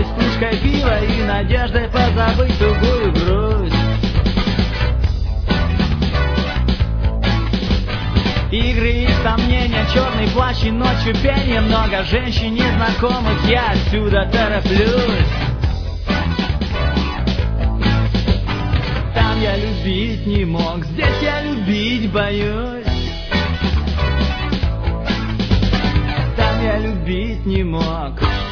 с кружкой пива и надеждой позабыть тугую грусть. Игры и сомнения, черный плащ и ночью пение. Много женщин незнакомых, я отсюда тороплюсь. Там я любить не мог, здесь я любить боюсь. Там я любить не мог.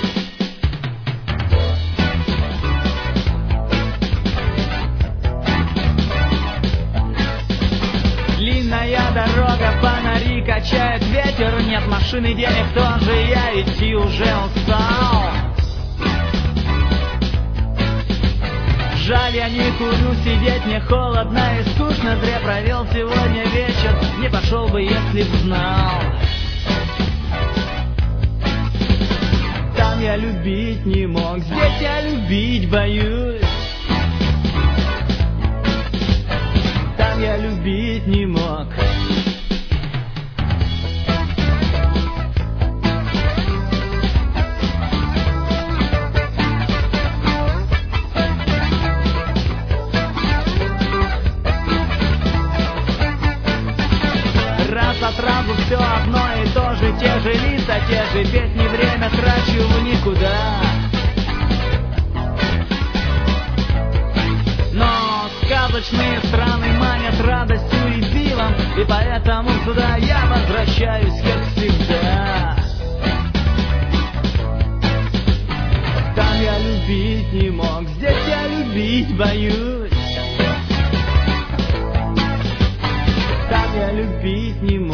Длинная дорога, фонари качает ветер. Нет машины, денег тоже я идти уже устал. Жаль, я не курю, сидеть мне холодно и скучно. Зря провел сегодня вечер, не пошел бы, если б знал. Там я любить не мог, здесь я любить боюсь. Там я любить не мог. Сразу все одно и то же, те же лица, те же песни, время трачу в никуда. Но сказочные страны манят радостью и пивом, и поэтому сюда я возвращаюсь, как всегда. Там я любить не мог, здесь я любить боюсь. Там я любить не мог.